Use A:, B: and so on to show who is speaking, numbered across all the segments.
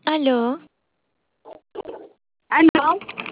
A: Aló,
B: ¿Aló?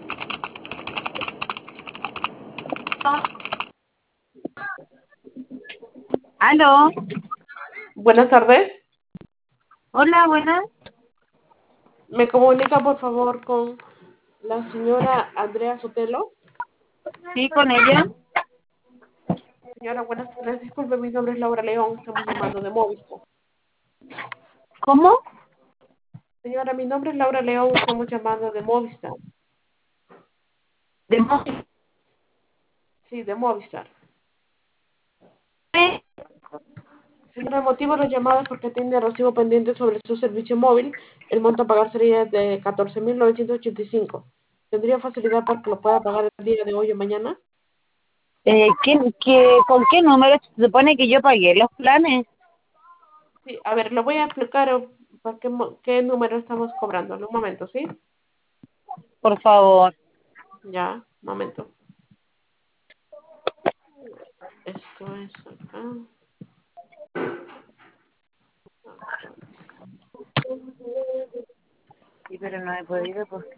B: ¿Aló?
C: Buenas tardes.
B: Hola, buenas.
C: ¿Me comunica por favor con la señora Andrea Sotelo?
B: Sí, con ella.
C: Señora, buenas tardes. Disculpe, mi nombre es Laura León. Estamos llamando de Movistar.
B: ¿Cómo?
C: Señora, mi nombre es Laura León. Estamos llamando de Movistar.
B: De móvil.
C: Sí, de Movistar. Señora, el motivo de la llamada es porque tiene recibo pendiente sobre su servicio móvil. El monto a pagar sería de 14.985. ¿Tendría facilidad para que lo pueda pagar el día de hoy o mañana?
B: ¿Con qué número se supone que yo pagué los planes?
C: Sí, a ver, le voy a explicar para qué número estamos cobrando. En un momento, ¿sí?
B: Por favor.
C: Ya, un momento. Esto es acá.
B: Sí, pero no he podido porque...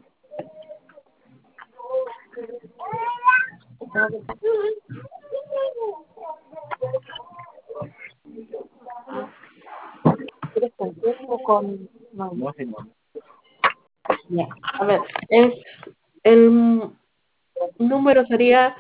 B: ¿Quieres con qué o con...? No, no.
C: Ya. A ver, el número sería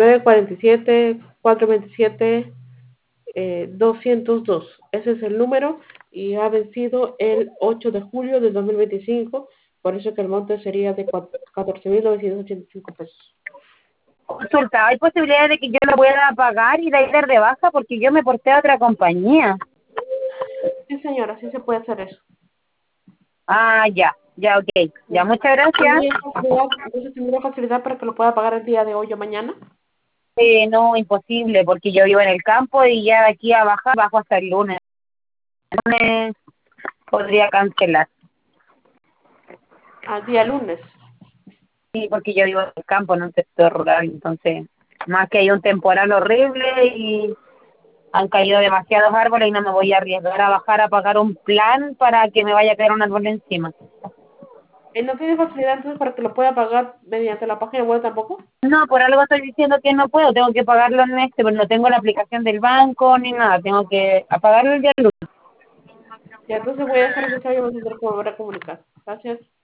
C: 947 427 202. Ese es el número y ha vencido el 8 de julio del 2025. Por eso que el monto sería de 14.985 pesos.
B: Consulta, ¿hay posibilidad de que yo lo pueda pagar y de ir de baja? Porque yo me porté a otra compañía.
C: Sí, señora, sí se puede hacer eso.
B: Ah, ya, ya, ok. Ya,
C: Sí.
B: muchas gracias.
C: ¿Tendría facilidad, entonces tendría facilidad para que lo pueda pagar el día de hoy o mañana?
B: No, imposible, porque yo vivo en el campo y ya de aquí a bajar bajo hasta el lunes. El lunes podría cancelar.
C: Al día lunes.
B: Sí, porque yo vivo en el campo, en un sector rural, entonces, más que hay un temporal horrible y han caído demasiados árboles y no me voy a arriesgar a bajar a pagar un plan para que me vaya a caer un árbol encima.
C: ¿No tiene facilidad entonces para que lo pueda pagar mediante la página web tampoco?
B: No, por algo estoy diciendo que no puedo, tengo que pagarlo en este, pero no tengo la aplicación del banco ni nada, tengo que pagarlo el día lunes.
C: Ya, entonces voy a dejar el mensaje y me tendré que volver a comunicar. Gracias.